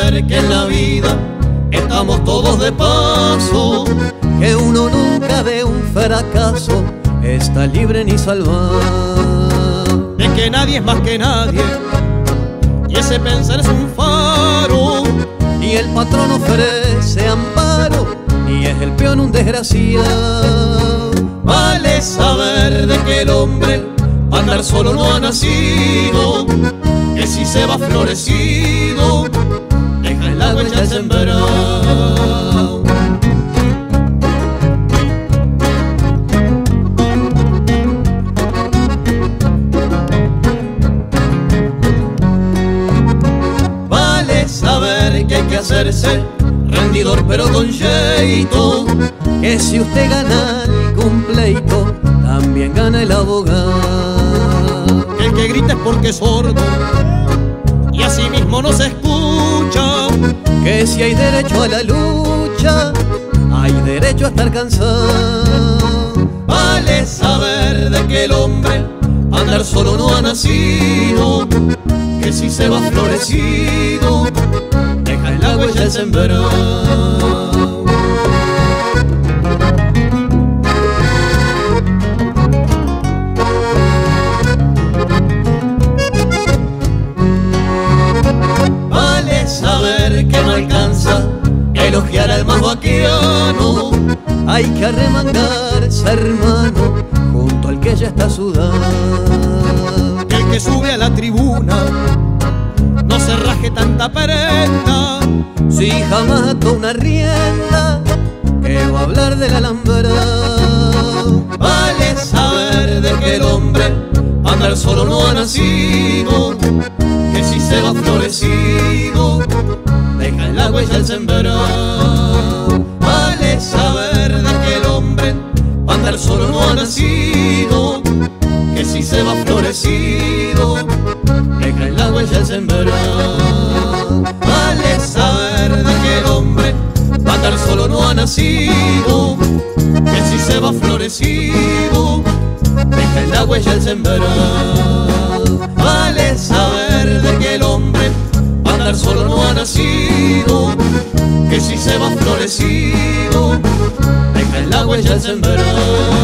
saber que en la vida estamos todos de paso, que uno nunca de un fracaso está libre ni salvado, de que nadie es más que nadie y ese pensar es un faro, y el patrón ofrece amparo y es el peón un desgraciado. Vale saber de que el hombre pa' andar solo no ha nacido, que si se va florecido deja en la huella el sembrado. Vale saber que hay que hacerse rendidor pero con jeito, que si usted gana algún pleito también gana el abogado, que el que grita es porque es sordo y así mismo no se escucha, que si hay derecho a la lucha hay derecho a estar cansado. Vale saber de que el hombre andar solo no ha nacido, que si se va florecido deja en la huella el sembrado. Vale saber que no alcanza elogiar al más vaquiano, hay que arremangarse, hermano, junto al que ya está sudado, que el que sube a la tribuna no se raje tanta prenda, si jamás ató una rienda que va a hablar del alambrado. Vale saber de que el hombre andar solo no ha nacido, que si se va florecido deja en la huella el sembrado. Vale saber de que el hombre andar solo no ha nacido, que si se va florecido deja en la huella el sembrado. Vale saber de que el hombre andar solo no ha nacido, que si se va florecido deja en la huella el sembrado. Vale saber de que el hombre andar solo no ha nacido, que si se va florecido deja en la huella el sembrado.